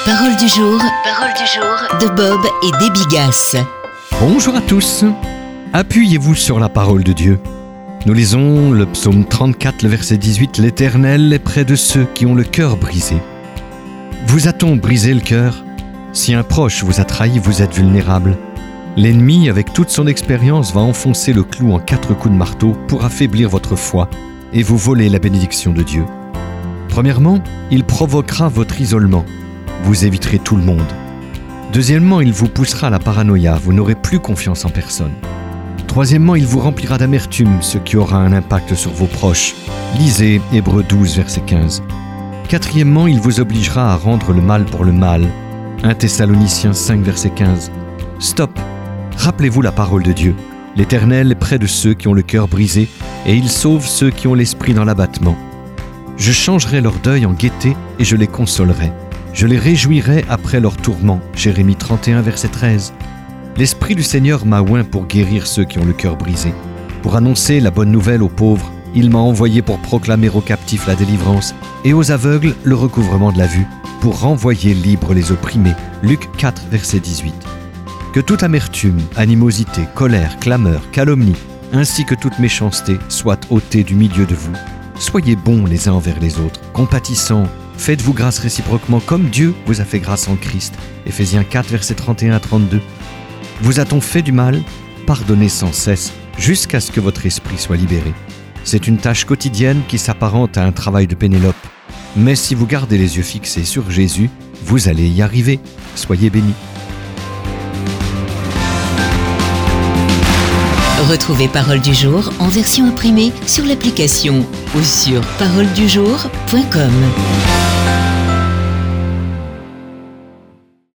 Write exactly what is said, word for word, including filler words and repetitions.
Parole du jour, parole du jour de Bob et Debbie Gass. Bonjour à tous. Appuyez-vous sur la parole de Dieu. Nous lisons le psaume trente-quatre, le verset dix-huit. L'Éternel est près de ceux qui ont le cœur brisé. Vous a-t-on brisé le cœur? Si un proche vous a trahi, vous êtes vulnérable. L'ennemi, avec toute son expérience, va enfoncer le clou en quatre coups de marteau pour affaiblir votre foi et vous voler la bénédiction de Dieu. Premièrement, il provoquera votre isolement. Vous éviterez tout le monde. Deuxièmement, il vous poussera à la paranoïa. Vous n'aurez plus confiance en personne. Troisièmement, il vous remplira d'amertume, ce qui aura un impact sur vos proches. Lisez Hébreux douze, verset quinze. Quatrièmement, il vous obligera à rendre le mal pour le mal. un Thessaloniciens cinq, verset quinze. Stop! Rappelez-vous la parole de Dieu. L'Éternel est près de ceux qui ont le cœur brisé et il sauve ceux qui ont l'esprit dans l'abattement. Je changerai leur deuil en gaieté et je les consolerai. Je les réjouirai après leur tourment. Jérémie trente et un, verset treize. L'Esprit du Seigneur m'a oint pour guérir ceux qui ont le cœur brisé. Pour annoncer la bonne nouvelle aux pauvres, il m'a envoyé pour proclamer aux captifs la délivrance et aux aveugles le recouvrement de la vue, pour renvoyer libres les opprimés. Luc quatre, verset dix-huit. Que toute amertume, animosité, colère, clameur, calomnie, ainsi que toute méchanceté soit ôtée du milieu de vous. Soyez bons les uns envers les autres, compatissants. Faites-vous grâce réciproquement comme Dieu vous a fait grâce en Christ. Éphésiens quatre, versets trente et un à trente-deux. Vous a-t-on fait du mal? Pardonnez sans cesse, jusqu'à ce que votre esprit soit libéré. C'est une tâche quotidienne qui s'apparente à un travail de Pénélope. Mais si vous gardez les yeux fixés sur Jésus, vous allez y arriver. Soyez bénis. Retrouvez Parole du jour en version imprimée sur l'application ou sur parole du jour point com.